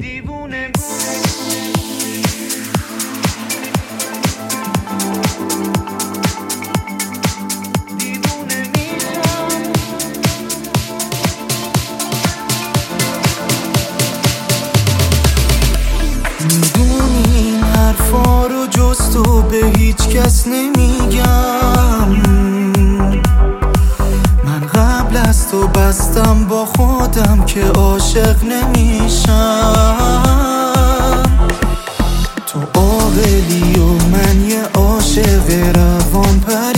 دیوونه میدونی این حرفا رو جز تو به هیچ کس نمیگم. من قبل از تو بستم با خودم که عاشق نمیشم. تو عاقلی و من یه عاشق روان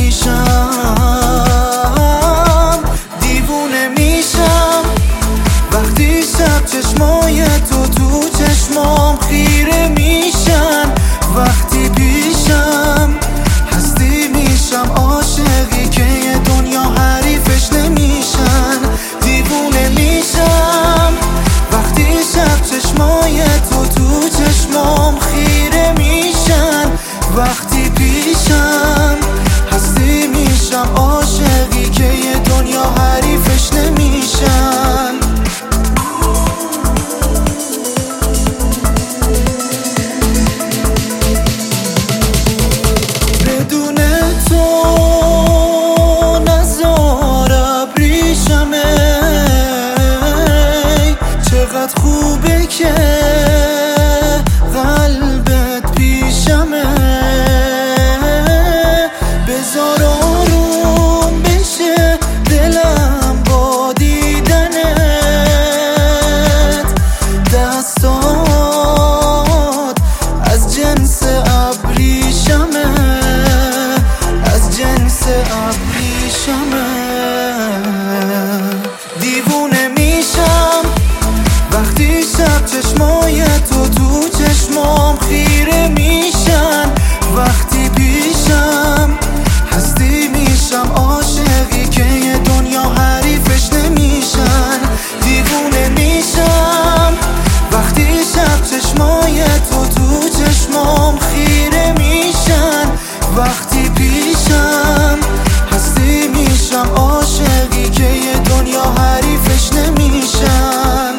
پریشم. دیوونه میشم وقتی شب چشمای تو چشمام خیره میشن. وقتی پیشم هستی میشم عاشقی که یه دنیا حریفش نمیشن. دیوونه میشم وقتی شب چشمای تو چشمام خیره میشن. وقتی پیشم هستی میشم عاشقی که یه دنیا حریفش نمیشن. خوبه که قلبت پیشمه. بذار آروم بشه دلم با دیدنت. دستات از جنس ابریشمه، از جنس ابریشمه. دیوونه میشم وقتی شب چشمای تو چشمام خیره میشن. وقتی پیشم هستی میشم عاشقی که یه دنیا حریفش نمیشن. دیوونه میشم وقتی شب چشمای تو چشمام خیره میشن. وقتی پیشم هستی میشم عاشقی که یه دنیا حریفش نمیشن.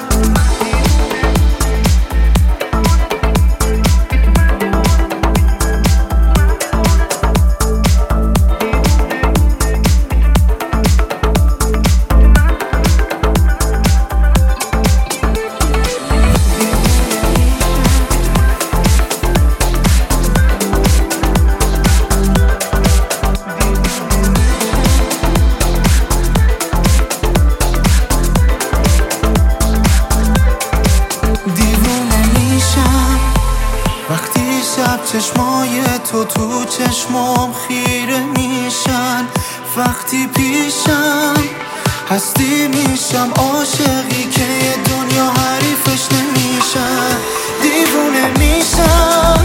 وقتی شب چشمای تو چشمام خیره میشن. وقتی پیشم هستی میشم عاشقی که یه دنیا حریفش نمیشن. دیوونه میشم